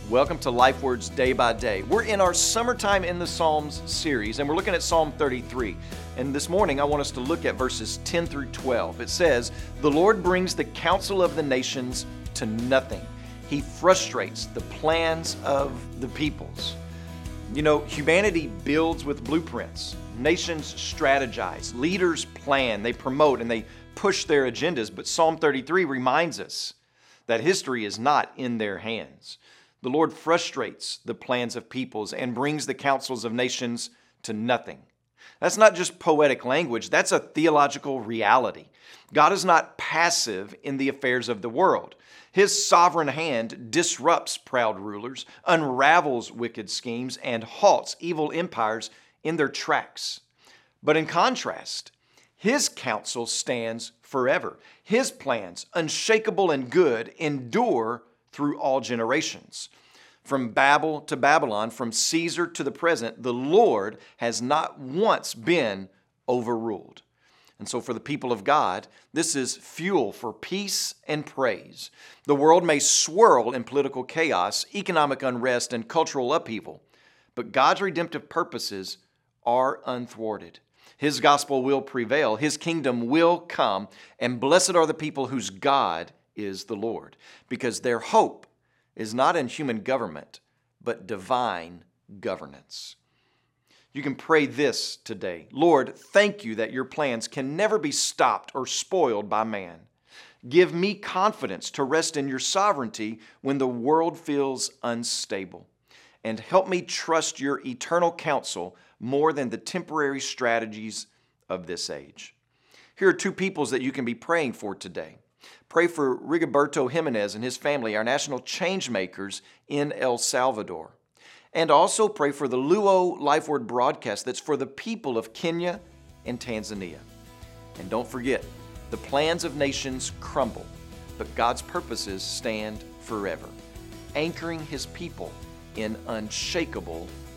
Welcome to Life Words Day by Day. We're in our Summertime in the Psalms series, and we're looking at Psalm 33. And this morning, I want us to look at verses 10 through 12. It says, "The Lord brings the counsel of the nations to nothing. He frustrates the plans of the peoples." You know, humanity builds with blueprints. Nations strategize. Leaders plan. They promote and they push their agendas. But Psalm 33 reminds us that history is not in their hands. The Lord frustrates the plans of peoples and brings the counsels of nations to nothing. That's not just poetic language, that's a theological reality. God is not passive in the affairs of the world. His sovereign hand disrupts proud rulers, unravels wicked schemes, and halts evil empires in their tracks. But in contrast, His counsel stands forever. His plans, unshakable and good, endure through all generations. From Babel to Babylon, from Caesar to the present, the Lord has not once been overruled. And so for the people of God, this is fuel for peace and praise. The world may swirl in political chaos, economic unrest, and cultural upheaval, but God's redemptive purposes are unthwarted. His gospel will prevail, His kingdom will come, and blessed are the people whose God is the Lord, because their hope is not in human government, but divine governance. You can pray this today. Lord, thank you that your plans can never be stopped or spoiled by man. Give me confidence to rest in your sovereignty when the world feels unstable. And help me trust your eternal counsel more than the temporary strategies of this age. Here are two peoples that you can be praying for today. Pray for Rigoberto Jimenez and his family, our national change makers in El Salvador. And also pray for the Luo Life Word broadcast that's for the people of Kenya and Tanzania. And don't forget, the plans of nations crumble, but God's purposes stand forever, anchoring His people in unshakable